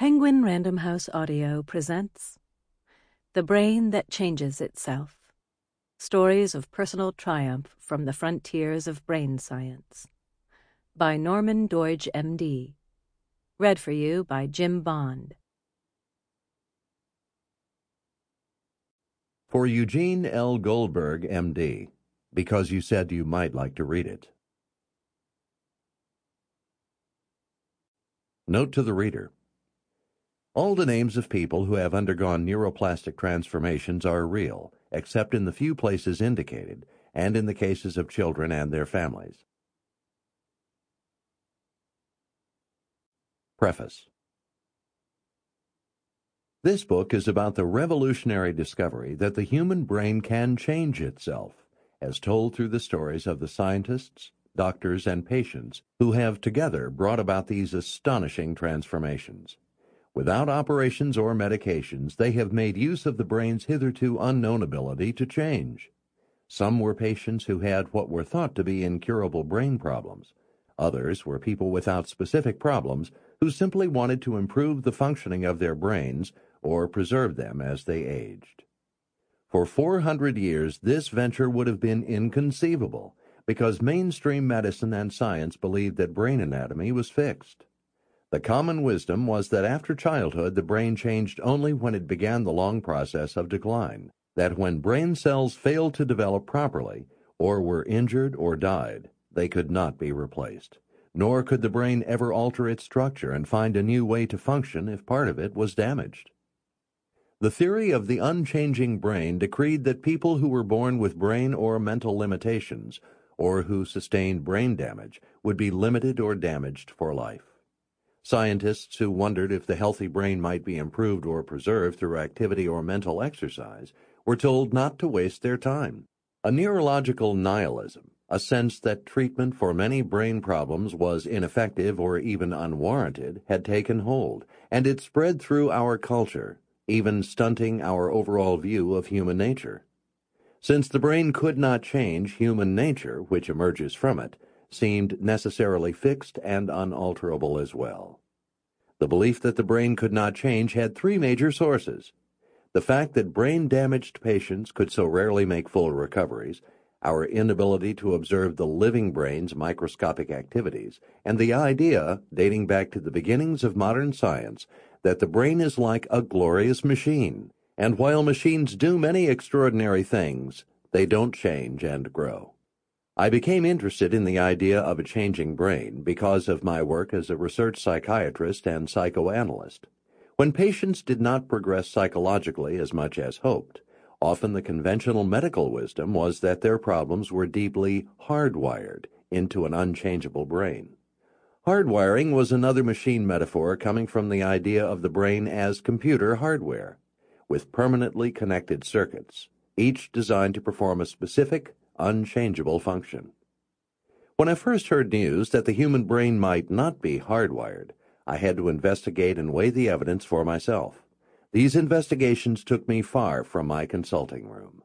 Penguin Random House Audio presents The Brain That Changes Itself. Stories of Personal Triumph from the Frontiers of Brain Science. By Norman Doidge, M.D. Read for you by Jim Bond. For Eugene L. Goldberg, M.D., because you said you might like to read it. Note to the reader. All the names of people who have undergone neuroplastic transformations are real, except in the few places indicated, and in the cases of children and their families. Preface. This book is about the revolutionary discovery that the human brain can change itself, as told through the stories of the scientists, doctors, and patients who have together brought about these astonishing transformations. Without operations or medications, they have made use of the brain's hitherto unknown ability to change. Some were patients who had what were thought to be incurable brain problems. Others were people without specific problems who simply wanted to improve the functioning of their brains or preserve them as they aged. For 400 years, this venture would have been inconceivable because mainstream medicine and science believed that brain anatomy was fixed. The common wisdom was that after childhood the brain changed only when it began the long process of decline, that when brain cells failed to develop properly, or were injured or died, they could not be replaced, nor could the brain ever alter its structure and find a new way to function if part of it was damaged. The theory of the unchanging brain decreed that people who were born with brain or mental limitations, or who sustained brain damage, would be limited or damaged for life. Scientists who wondered if the healthy brain might be improved or preserved through activity or mental exercise were told not to waste their time. A neurological nihilism, a sense that treatment for many brain problems was ineffective or even unwarranted, had taken hold, and it spread through our culture, even stunting our overall view of human nature. Since the brain could not change, human nature, which emerges from it, seemed necessarily fixed and unalterable as well. The belief that the brain could not change had three major sources: the fact that brain-damaged patients could so rarely make full recoveries, our inability to observe the living brain's microscopic activities, and the idea, dating back to the beginnings of modern science, that the brain is like a glorious machine, and while machines do many extraordinary things, they don't change and grow. I became interested in the idea of a changing brain because of my work as a research psychiatrist and psychoanalyst. When patients did not progress psychologically as much as hoped, often the conventional medical wisdom was that their problems were deeply hardwired into an unchangeable brain. Hardwiring was another machine metaphor coming from the idea of the brain as computer hardware, with permanently connected circuits, each designed to perform a specific, unchangeable function. When I first heard news that the human brain might not be hardwired, I had to investigate and weigh the evidence for myself. These investigations took me far from my consulting room.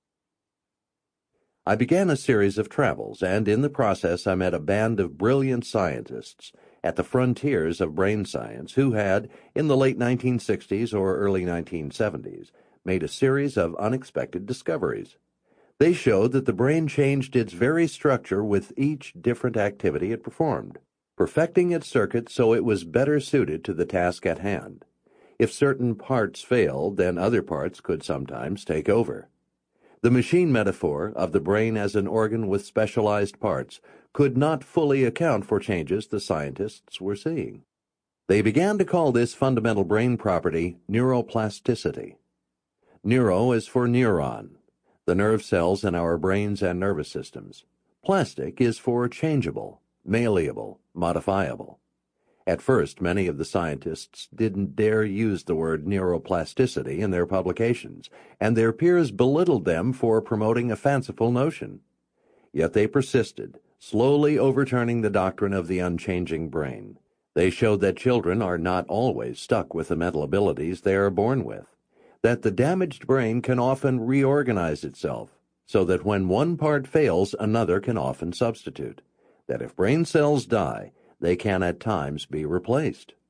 I began a series of travels, and in the process I met a band of brilliant scientists at the frontiers of brain science who had, in the late 1960s or early 1970s, made a series of unexpected discoveries. They showed that the brain changed its very structure with each different activity it performed, perfecting its circuit so it was better suited to the task at hand. If certain parts failed, then other parts could sometimes take over. The machine metaphor of the brain as an organ with specialized parts could not fully account for changes the scientists were seeing. They began to call this fundamental brain property neuroplasticity. Neuro is for neuron, the nerve cells in our brains and nervous systems. Plastic is for changeable, malleable, modifiable. At first, many of the scientists didn't dare use the word neuroplasticity in their publications, and their peers belittled them for promoting a fanciful notion. Yet they persisted, slowly overturning the doctrine of the unchanging brain. They showed that children are not always stuck with the mental abilities they are born with, that the damaged brain can often reorganize itself, so that when one part fails, another can often substitute, that if brain cells die, they can at times be replaced.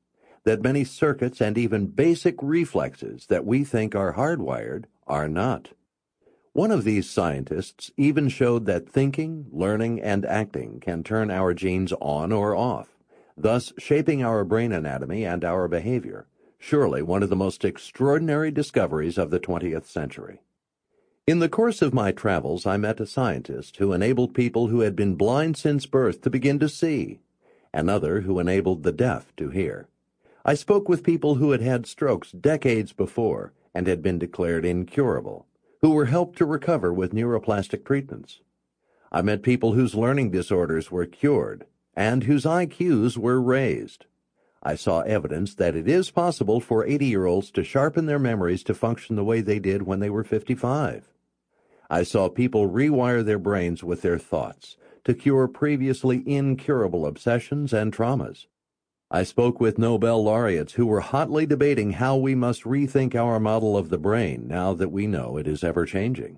that many circuits and even basic reflexes that we think are hardwired are not. One of these scientists even showed that thinking, learning, and acting can turn our genes on or off, thus shaping our brain anatomy and our behavior. Surely one of the most extraordinary discoveries of the 20th century. In the course of my travels, I met a scientist who enabled people who had been blind since birth to begin to see, another who enabled the deaf to hear. I spoke with people who had had strokes decades before and had been declared incurable, who were helped to recover with neuroplastic treatments. I met people whose learning disorders were cured and whose IQs were raised. I saw evidence that it is possible for 80-year-olds to sharpen their memories to function the way they did when they were 55. I saw people rewire their brains with their thoughts to cure previously incurable obsessions and traumas. I spoke with Nobel laureates who were hotly debating how we must rethink our model of the brain now that we know it is ever-changing.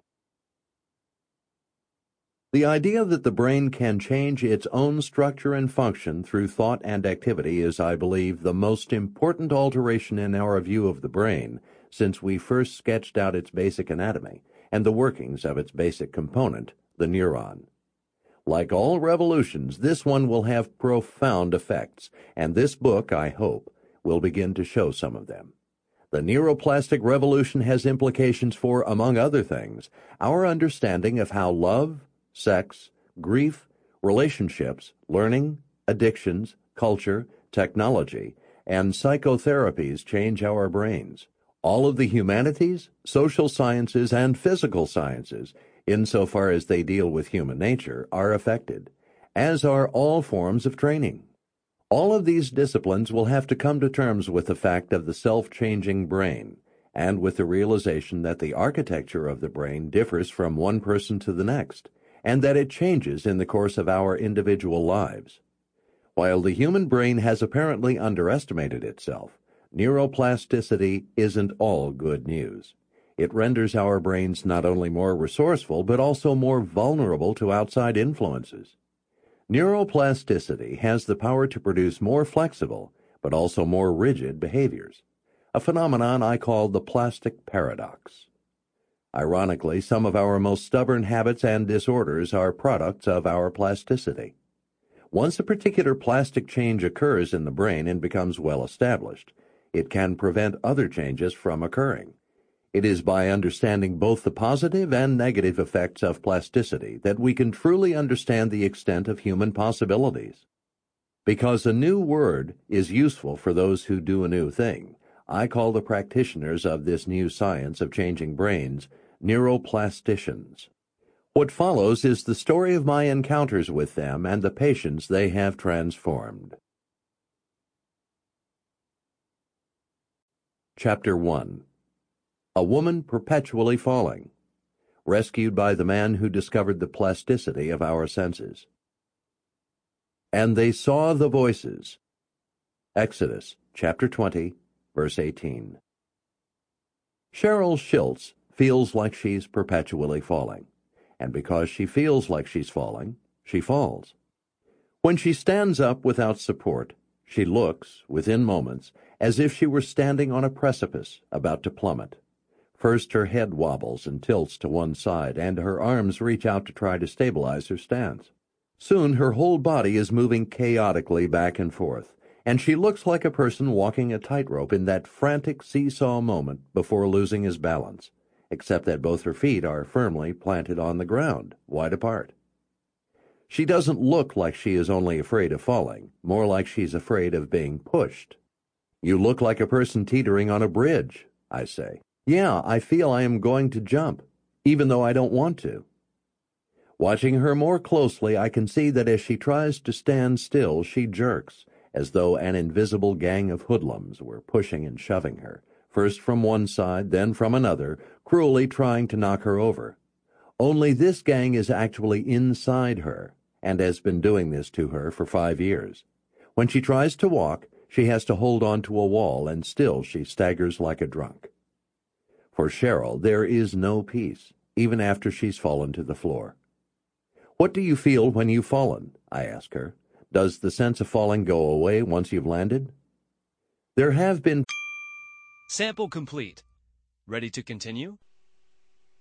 The idea that the brain can change its own structure and function through thought and activity is, I believe, the most important alteration in our view of the brain since we first sketched out its basic anatomy and the workings of its basic component, the neuron. Like all revolutions, this one will have profound effects, and this book, I hope, will begin to show some of them. The neuroplastic revolution has implications for, among other things, our understanding of how love, sex, grief, relationships, learning, addictions, culture, technology, and psychotherapies change our brains. All of the humanities, social sciences, and physical sciences, insofar as they deal with human nature, are affected, as are all forms of training. All of these disciplines will have to come to terms with the fact of the self-changing brain, and with the realization that the architecture of the brain differs from one person to the next, and that it changes in the course of our individual lives. While the human brain has apparently underestimated itself, neuroplasticity isn't all good news. It renders our brains not only more resourceful, but also more vulnerable to outside influences. Neuroplasticity has the power to produce more flexible, but also more rigid behaviors, a phenomenon I call the plastic paradox. Ironically, some of our most stubborn habits and disorders are products of our plasticity. Once a particular plastic change occurs in the brain and becomes well established, it can prevent other changes from occurring. It is by understanding both the positive and negative effects of plasticity that we can truly understand the extent of human possibilities. Because a new word is useful for those who do a new thing, I call the practitioners of this new science of changing brains neuroplasticians. What follows is the story of my encounters with them and the patients they have transformed. Chapter 1. A Woman Perpetually Falling, rescued by the man who discovered the plasticity of our senses. And they saw the voices. Exodus, chapter 20, verse 18. Cheryl Schultz feels like she's perpetually falling, and because she feels like she's falling, she falls. When she stands up without support, she looks, within moments, as if she were standing on a precipice about to plummet. First her head wobbles and tilts to one side, and her arms reach out to try to stabilize her stance. Soon her whole body is moving chaotically back and forth, and she looks like a person walking a tightrope in that frantic seesaw moment before losing his balance, except that both her feet are firmly planted on the ground, wide apart. She doesn't look like she is only afraid of falling, more like she's afraid of being pushed. "You look like a person teetering on a bridge," I say. "Yeah, I feel I am going to jump, even though I don't want to." Watching her more closely, I can see that as she tries to stand still, she jerks, as though an invisible gang of hoodlums were pushing and shoving her, first from one side, then from another, cruelly trying to knock her over. Only this gang is actually inside her, and has been doing this to her for 5 years. When she tries to walk, she has to hold on to a wall, and still she staggers like a drunk. For Cheryl, there is no peace, even after she's fallen to the floor. "What do you feel when you've fallen?" I ask her. "Does the sense of falling go away once you've landed?" There have been Sample complete. Ready to continue?